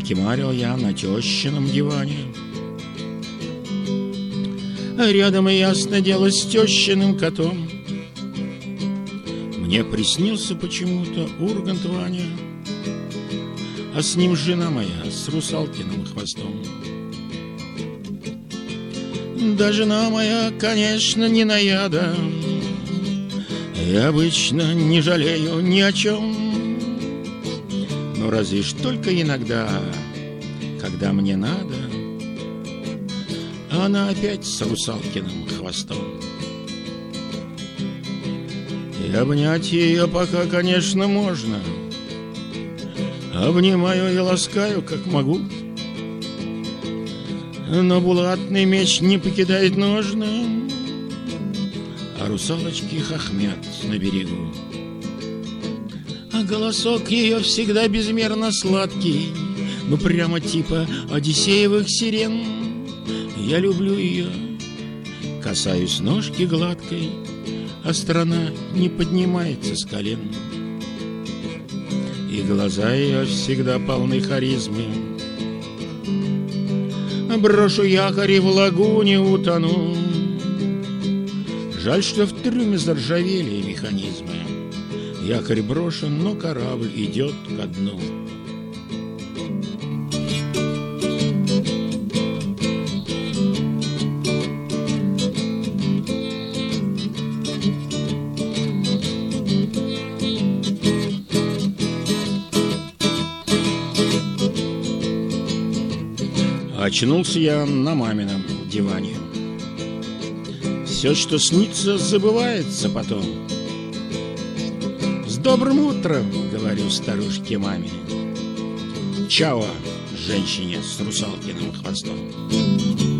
покемарил я на тещином диване. Рядом, ясно дело, с тещиным котом мне приснился почему-то Ургант Ваня, а с ним жена моя с русалкиным хвостом. Да жена моя, конечно, не наяда, я обычно не жалею ни о чем. Но разве ж только иногда, когда мне надо, она опять с русалкиным хвостом. И обнять ее пока, конечно, можно. Обнимаю и ласкаю, как могу. Но булатный меч не покидает ножны, а русалочки хохмят на берегу. А голосок ее всегда безмерно сладкий, ну прямо типа одиссеевых сирен. Я люблю ее, касаюсь ножки гладкой, а страна не поднимается с колен. И глаза ее всегда полны харизмы. Брошу якорь и в лагуне утону. Жаль, что в трюме заржавели механизмы. Якорь брошен, но корабль идет ко дну. Очнулся я на мамином диване. Все, что снится, забывается потом. С добрым утром, говорю старушке маме. Чао, женщине с русалкиным хвостом.